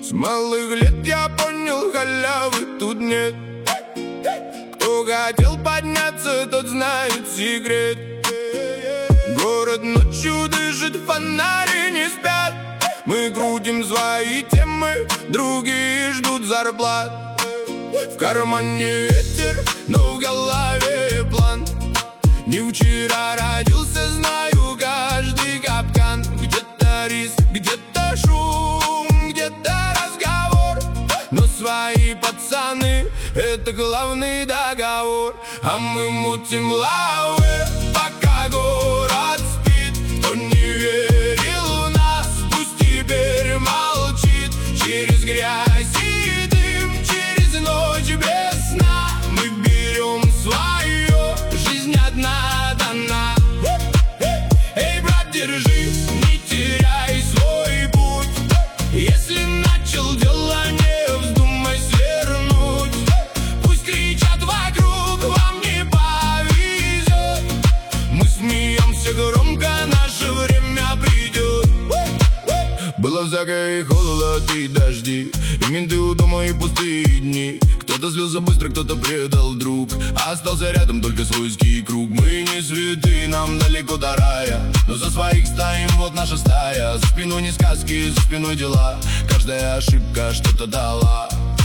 С малых лет я понял, халявы тут нет. Кто хотел подняться, тот знает секрет. Город ночью дышит, фонари не спят. Мы крутим свои темы, другие ждут зарплат. В кармане ветер, но в голове план. Не вчера родился, знаю каждый капкан. Где-то риск, где-то шум, где-то разговор. Но свои пацаны — это главный договор. А мы мутим лавы, пока город спит. Кто не верил в нас, пусть теперь молчит. Через грязь и дым, через ночь без сна мы берем свое, жизнь одна дана. Эй, брат, держись, не теряй свой путь. Если начал дело, не вздумай свернуть. Пусть кричат вокруг, вам не повезет. Мы смеемся громко, наше время придет. Было всякое, и холод, и дожди, и менты у дома, и пустые дни. Кто-то слился быстро, кто-то предал друг, а остался рядом только свойский круг. Мы не святы, нам далеко до рая, но за своих стоим, вот наша стая. За спиной не сказки, за спиной дела. Каждая ошибка что-то дала.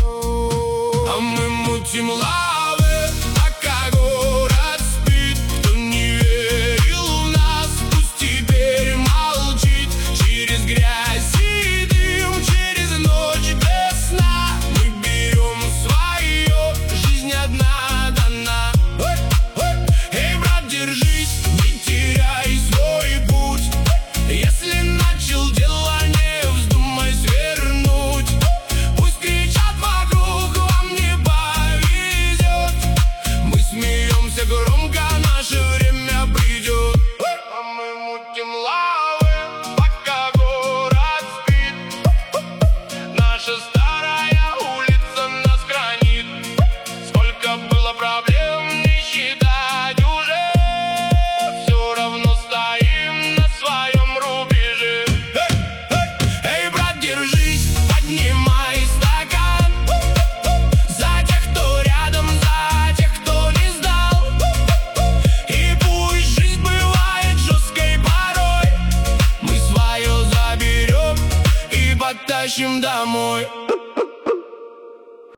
А мы мутим лавы, пока город спит. Кто не верил в нас, пусть теперь молчит. Через грязь и дым, через ночь без сна мы берем свое, жизнь одна дана. Эй, брат, держись, не теряй свой путь. Если начал дело, не вздумай свернуть. Пусть кричат вокруг, вам не повезет. Мы смеемся громко, наше время придет. А мы мутим лавы, пока город спит. Наша старая улица нас хранит. Сколько было проблем, не считать уже. Все равно стоим на своем рубеже. Эй, брат, держись, поднимай стакан. За тех, кто рядом, за тех, кто не сдал. И пусть жизнь бывает жесткой порой, мы свое заберем и потащим домой.